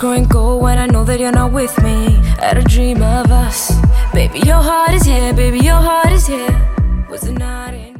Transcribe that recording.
growing cold when I know that you're not with me. I had a dream of us. Baby, your heart is here, baby, your heart is here. Was it not in